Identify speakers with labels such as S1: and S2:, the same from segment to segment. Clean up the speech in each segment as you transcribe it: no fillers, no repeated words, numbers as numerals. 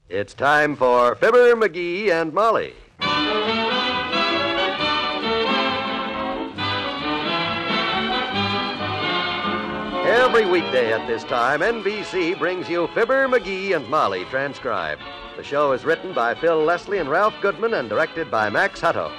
S1: It's time for Fibber, McGee, and Molly. Every weekday at this time, NBC brings you Fibber, McGee, and Molly transcribed. The show is written by Phil Leslie and Ralph Goodman and directed by Max Hutto.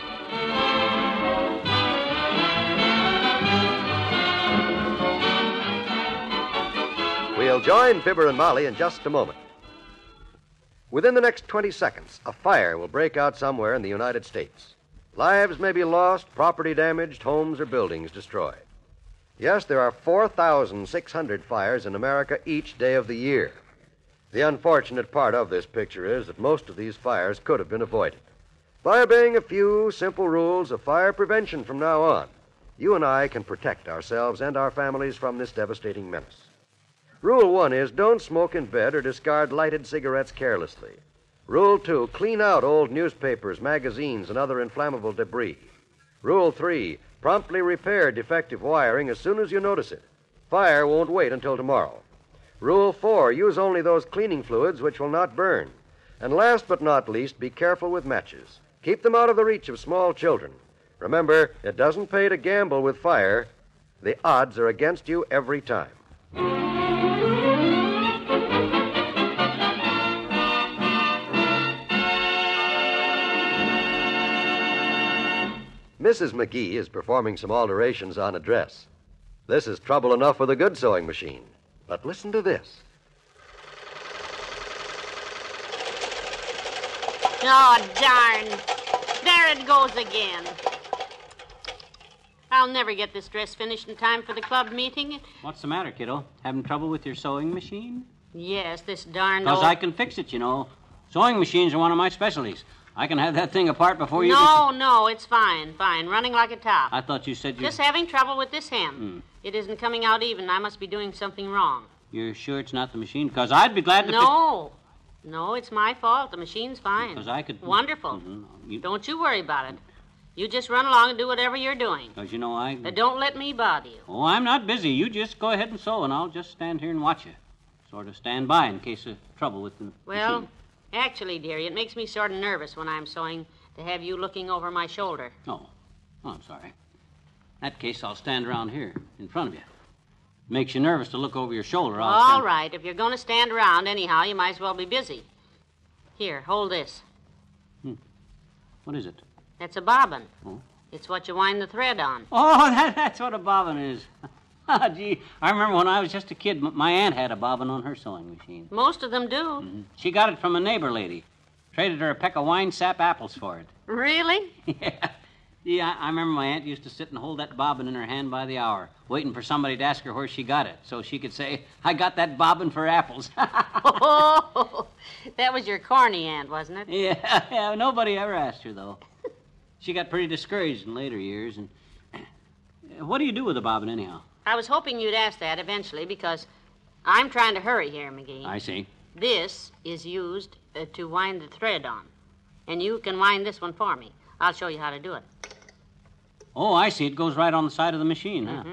S1: We'll join Fibber and Molly in just a moment. Within the next 20 seconds, a fire will break out somewhere in the United States. Lives may be lost, property damaged, homes or buildings destroyed. Yes, there are 4,600 fires in America each day of the year. The unfortunate part of this picture is that most of these fires could have been avoided. By obeying a few simple rules of fire prevention from now on, you and I can protect ourselves and our families from this devastating menace. Rule 1 is don't smoke in bed or discard lighted cigarettes carelessly. Rule 2, clean out old newspapers, magazines, and other inflammable debris. Rule 3, promptly repair defective wiring as soon as you notice it. Fire won't wait until tomorrow. Rule 4, use only those cleaning fluids which will not burn. And last but not least, be careful with matches. Keep them out of the reach of small children. Remember, it doesn't pay to gamble with fire. The odds are against you every time. Mrs. McGee is performing some alterations on a dress. This is trouble enough with a good sewing machine. But listen to this.
S2: Oh, darn. There it goes again. I'll never get this dress finished in time for the club meeting.
S3: What's the matter, kiddo? Having trouble with your sewing machine?
S2: Yes, this darn
S3: Because
S2: old...
S3: I can fix it, you know. Sewing machines are one of my specialties. I can have that thing apart before you...
S2: No, it's fine, running like a top.
S3: I thought you said you...
S2: Just having trouble with this hem. It isn't coming out even. I must be doing something wrong.
S3: You're sure it's not the machine? Because I'd be glad to...
S2: No, it's my fault. The machine's fine.
S3: Because I could...
S2: Wonderful.
S3: Mm-hmm.
S2: Don't you worry about it. You just run along and do whatever you're doing.
S3: Because, you know,
S2: Don't let me bother you.
S3: Oh, I'm not busy. You just go ahead and sew, and I'll just stand here and watch you. Sort of stand by in case of trouble with the
S2: Well,
S3: machine.
S2: Actually, dearie, it makes me sort of nervous when I'm sewing to have you looking over my shoulder.
S3: Oh, I'm sorry. In that case, I'll stand around here in front of you. Makes you nervous to look over your shoulder.
S2: All right. If you're going to stand around anyhow, you might as well be busy. Here, hold this.
S3: What is it?
S2: That's a bobbin.
S3: Oh.
S2: It's what you wind the thread on.
S3: Oh, that's what a bobbin is. Gee, I remember when I was just a kid, my aunt had a bobbin on her sewing machine.
S2: Most of them do.
S3: Mm-hmm. She got it from a neighbor lady. Traded her a peck of wine sap apples for it.
S2: Really?
S3: Yeah, I remember my aunt used to sit and hold that bobbin in her hand by the hour, waiting for somebody to ask her where she got it, so she could say, I got that bobbin for apples.
S2: Oh, that was your corny aunt, wasn't it?
S3: Yeah, nobody ever asked her, though. She got pretty discouraged in later years. And what do you do with a bobbin, anyhow?
S2: I was hoping you'd ask that eventually, because I'm trying to hurry here, McGee.
S3: I see.
S2: This is used to wind the thread on, and you can wind this one for me. I'll show you how to do it.
S3: Oh, I see. It goes right on the side of the machine, huh?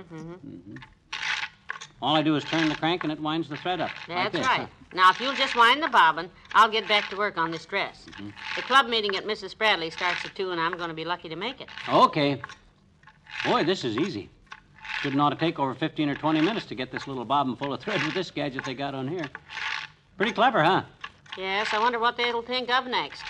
S3: All I do is turn the crank, and it winds the thread up.
S2: That's
S3: like
S2: right. Now, if you'll just wind the bobbin, I'll get back to work on this dress. The club meeting at Mrs. Bradley starts at 2, and I'm going to be lucky to make it.
S3: Okay. Boy, this is easy. Shouldn't ought to take over 15 or 20 minutes to get this little bobbin full of thread with this gadget they got on here. Pretty clever, huh?
S2: Yes, I wonder what they'll think of next.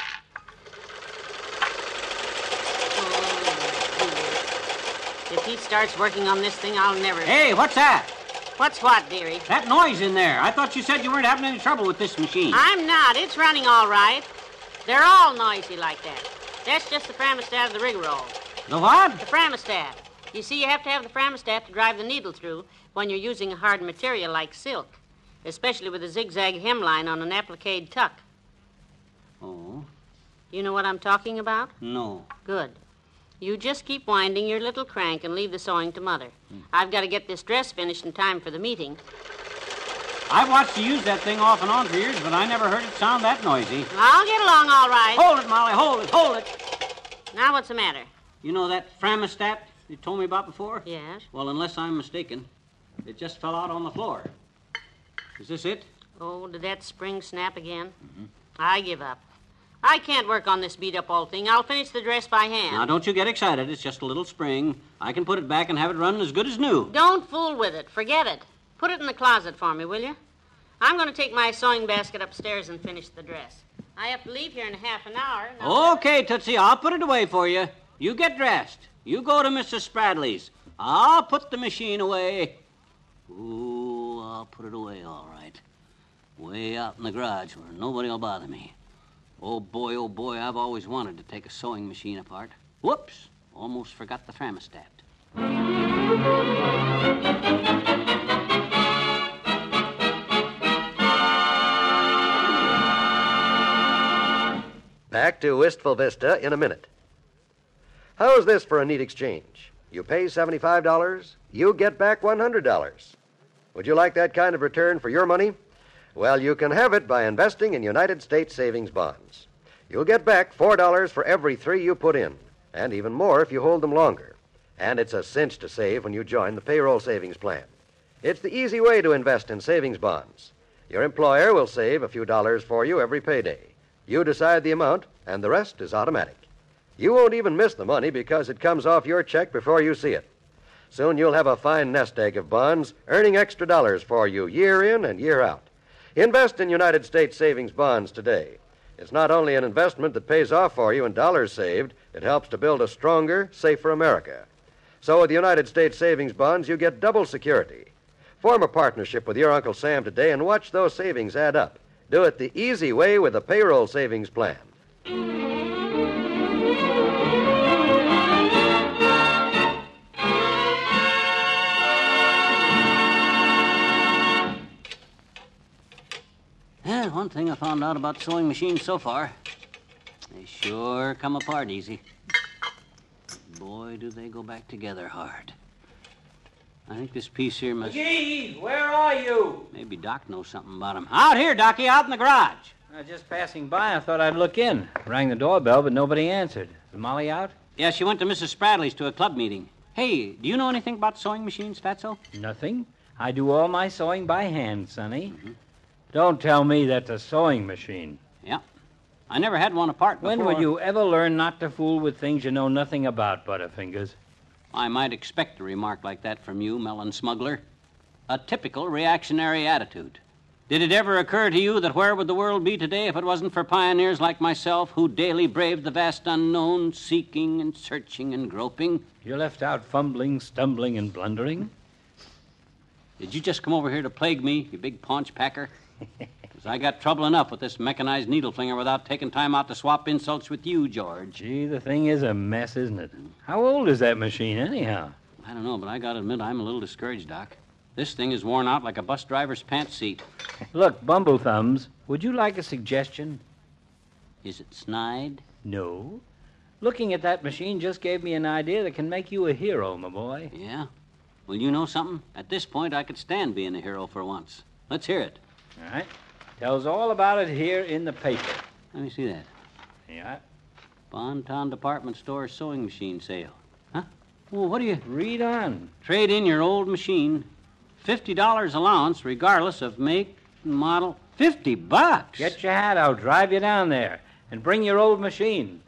S2: If he starts working on this thing, I'll never...
S3: Hey, what's that?
S2: What's what, dearie?
S3: That noise in there. I thought you said you weren't having any trouble with this machine.
S2: I'm not. It's running all right. They're all noisy like that. That's just the thermostat of the rigmarole.
S3: The what?
S2: The thermostat. You see, you have to have the thermostat to drive the needle through when you're using a hard material like silk, especially with a zigzag hemline on an applique tuck.
S3: Oh?
S2: You know what I'm talking about?
S3: No.
S2: Good. You just keep winding your little crank and leave the sewing to Mother. I've got to get this dress finished in time for the meeting.
S3: I've watched you use that thing off and on for years, but I never heard it sound that noisy.
S2: I'll get along all right.
S3: Hold it, Molly. Hold it.
S2: Now what's the matter?
S3: You know that thermostat you told me about before?
S2: Yes.
S3: Well, unless I'm mistaken, it just fell out on the floor. Is this it?
S2: Oh, did that spring snap again? I give up. I can't work on this beat-up old thing. I'll finish the dress by hand.
S3: Now, don't you get excited. It's just a little spring. I can put it back and have it run as good as new.
S2: Don't fool with it. Forget it. Put it in the closet for me, will you? I'm going to take my sewing basket upstairs and finish the dress. I have to leave here in half an hour. Now,
S3: Okay, Tootsie, I'll put it away for you. You get dressed. You go to Mrs. Spradley's. I'll put the machine away. Ooh, I'll put it away all right. Way out in the garage where nobody will bother me. Oh, boy, I've always wanted to take a sewing machine apart. Whoops, almost forgot the thermostat.
S1: Back to Wistful Vista in a minute. How's this for a neat exchange? You pay $75, you get back $100. Would you like that kind of return for your money? Well, you can have it by investing in United States savings bonds. You'll get back $4 for every 3 you put in, and even more if you hold them longer. And it's a cinch to save when you join the payroll savings plan. It's the easy way to invest in savings bonds. Your employer will save a few dollars for you every payday. You decide the amount, and the rest is automatic. You won't even miss the money because it comes off your check before you see it. Soon you'll have a fine nest egg of bonds earning extra dollars for you year in and year out. Invest in United States savings bonds today. It's not only an investment that pays off for you in dollars saved, it helps to build a stronger, safer America. So with United States savings bonds, you get double security. Form a partnership with your Uncle Sam today and watch those savings add up. Do it the easy way with a payroll savings plan.
S3: Yeah, one thing I found out about sewing machines so far, they sure come apart easy. Boy, do they go back together hard. I think this piece here must...
S4: McGee, where are you?
S3: Maybe Doc knows something about him. Out here, Docie, out in the garage.
S4: Just passing by, I thought I'd look in. Rang the doorbell, but nobody answered. Is Molly out?
S3: Yeah, she went to Mrs. Spradley's to a club meeting. Hey, do you know anything about sewing machines, Fatso?
S4: Nothing. I do all my sewing by hand, Sonny. Don't tell me that's a sewing machine.
S3: Yeah. I never had one apart before.
S4: When will you ever learn not to fool with things you know nothing about, Butterfingers?
S3: I might expect a remark like that from you, melon smuggler. A typical reactionary attitude. Did it ever occur to you that where would the world be today if it wasn't for pioneers like myself who daily braved the vast unknown, seeking and searching and groping?
S4: You left out fumbling, stumbling, and blundering?
S3: Did you just come over here to plague me, you big paunch packer? Because I got trouble enough with this mechanized needle flinger without taking time out to swap insults with you, George.
S4: Gee, the thing is a mess, isn't it? How old is that machine, anyhow?
S3: I don't know, but I gotta admit I'm a little discouraged, Doc. This thing is worn out like a bus driver's pants seat.
S4: Look, Bumblethums, would you like a suggestion?
S3: Is it snide?
S4: No. Looking at that machine just gave me an idea that can make you a hero, my boy.
S3: Yeah? Well, you know something? At this point, I could stand being a hero for once. Let's hear it.
S4: All right. Tells all about it here in the paper.
S3: Let me see that.
S4: Yeah.
S3: Bonton Department Store sewing machine sale. Huh? Well, what do you...
S4: Read on.
S3: Trade in your old machine. $50 allowance, regardless of make and model. $50?
S4: Get your hat out, drive you down there, and bring your old machine.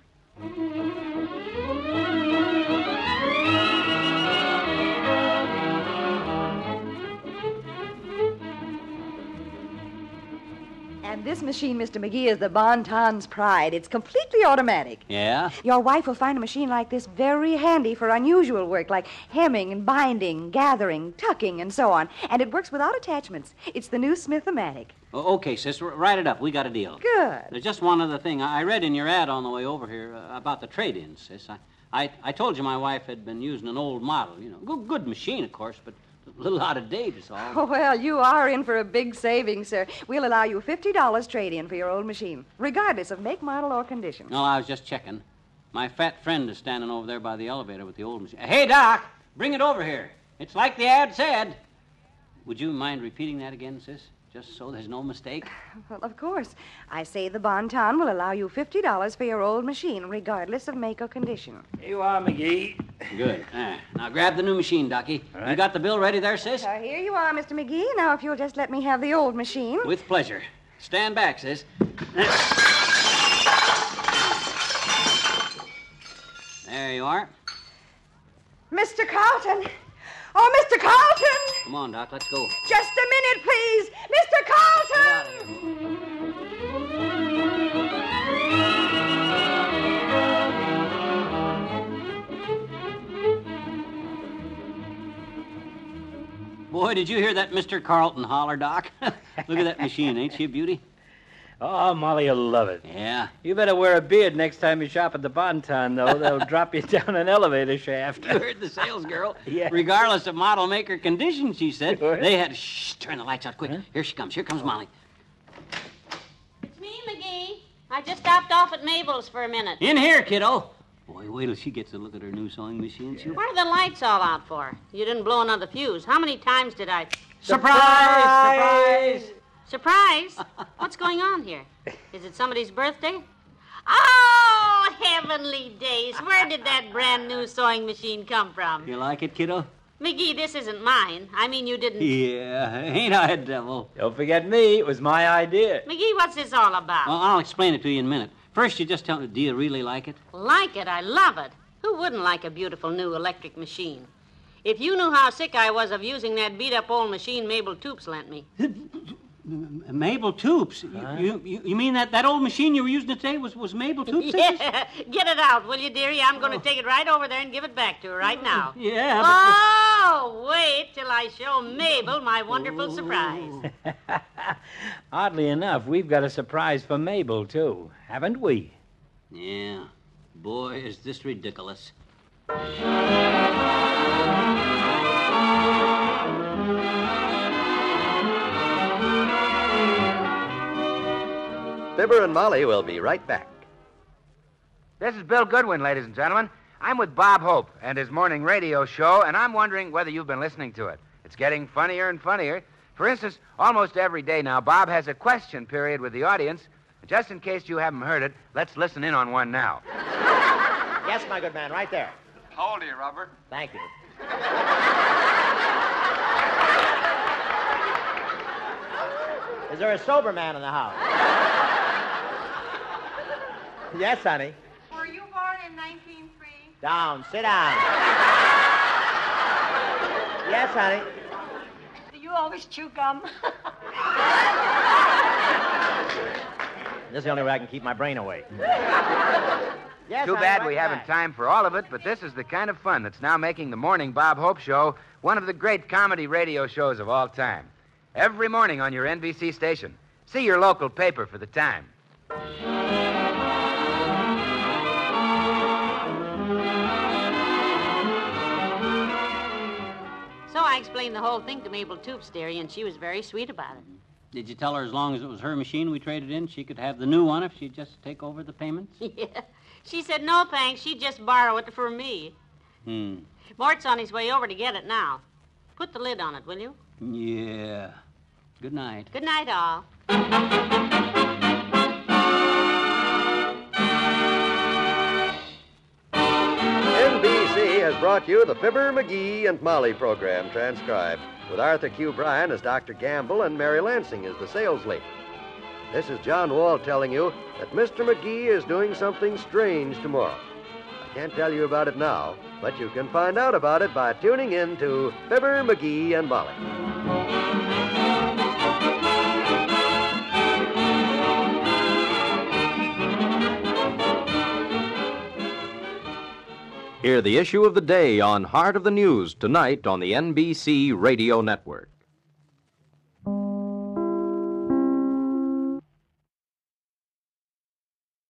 S5: And this machine, Mr. McGee, is the Bonton's pride. It's completely automatic.
S3: Yeah?
S5: Your wife will find a machine like this very handy for unusual work, like hemming and binding, gathering, tucking, and so on. And it works without attachments. It's the new Smith-O-Matic.
S3: Okay, sis, write it up. We got a deal.
S5: Good.
S3: There's just one other thing. I read in your ad on the way over here about the trade-in, sis. I told you my wife had been using an old model, you know. Good machine, of course, but a little out of date is all.
S5: Oh, well, you are in for a big saving, sir. We'll allow you $50 trade-in for your old machine, regardless of make, model, or condition.
S3: No, I was just checking. My fat friend is standing over there by the elevator with the old machine. Hey, Doc, bring it over here. It's like the ad said. Would you mind repeating that again, sis? Just so there's no mistake.
S5: Well, of course. I say the Bonton will allow you $50 for your old machine, regardless of make or condition.
S4: Here you are, McGee.
S3: Good. Now grab the new machine, Docie.
S4: All right.
S3: You got the bill ready there, sis?
S5: Here you are, Mr. McGee. Now, if you'll just let me have the old machine.
S3: With pleasure. Stand back, sis. There you are.
S5: Mr. Carlton! Oh, Mr. Carlton!
S3: Come on, Doc, let's go.
S5: Just a minute, please! Mr. Carlton!
S3: Boy, did you hear that Mr. Carlton holler, Doc? Look at that machine, ain't she a beauty?
S4: Oh, Molly will love it.
S3: Yeah.
S4: You better wear a beard next time you shop at the Bonton, though. They'll drop you down an elevator shaft.
S3: You heard the sales girl.
S4: Yeah.
S3: Regardless of model, maker, condition, she said.
S4: Sure.
S3: They had... Shh, turn the lights out quick.
S4: Huh?
S3: Here she comes. Here comes Molly.
S2: It's me, McGee. I just stopped off at Mabel's for a minute.
S3: In here, kiddo. Boy, wait till she gets a look at her new sewing machine. She'll...
S2: What are the lights all out for? You didn't blow another fuse. How many times did I...
S3: Surprise!
S2: Surprise? What's going on here? Is it somebody's birthday? Oh, heavenly days. Where did that brand new sewing machine come from?
S3: You like it, kiddo?
S2: McGee, this isn't mine. I mean, you didn't...
S3: Yeah, ain't I a devil?
S4: Don't forget me. It was my idea.
S2: McGee, what's this all about?
S3: Well, I'll explain it to you in a minute. First, you just tell me, do you really like it?
S2: Like it? I love it. Who wouldn't like a beautiful new electric machine? If you knew how sick I was of using that beat-up old machine Mabel Toops lent me.
S3: Mabel Toops? You mean that old machine you were using today was Mabel Toops?
S2: Yeah, get it out, will you, dearie? I'm going to take it right over there and give it back to her right now.
S3: Yeah,
S2: Oh, wait till I show Mabel my wonderful surprise.
S4: Oddly enough, we've got a surprise for Mabel, too. Haven't we?
S3: Yeah. Boy, is this ridiculous.
S1: Fibber and Molly will be right back.
S6: This is Bill Goodwin, ladies and gentlemen. I'm with Bob Hope and his morning radio show, and I'm wondering whether you've been listening to it. It's getting funnier and funnier. For instance, almost every day now, Bob has a question period with the audience. Just in case you haven't heard it, let's listen in on one now.
S7: Yes, my good man, right there.
S8: How old are you, Robert?
S7: Thank you. Is there a sober man in the house? Yes, honey.
S9: Were you born in 1903?
S7: Down. Sit down. Yes, honey.
S9: Do you always chew gum?
S7: This is the only way I can keep my brain awake. Yes,
S6: Too
S7: honey,
S6: bad
S7: right
S6: we
S7: back.
S6: haven't time for all of it, but this is the kind of fun that's now making the Morning Bob Hope Show one of the great comedy radio shows of all time. Every morning on your NBC station. See your local paper for the time.
S2: So I explained the whole thing to Mabel Toops, dearie, and she was very sweet about it.
S3: Did you tell her as long as it was her machine we traded in, she could have the new one if she'd just take over the payments?
S2: Yeah. She said no thanks. She'd just borrow it for me. Mort's on his way over to get it now. Put the lid on it, will you?
S3: Yeah. Good night.
S2: Good night, all.
S1: NBC has brought you the Fibber, McGee, and Molly program transcribed, with Arthur Q. Bryan as Dr. Gamble and Mary Lansing as the sales lady. This is John Wall telling you that Mr. McGee is doing something strange tomorrow. I can't tell you about it now, but you can find out about it by tuning in to Fibber, McGee, and Molly.
S10: Hear the issue of the day on Heart of the News tonight on the NBC Radio Network.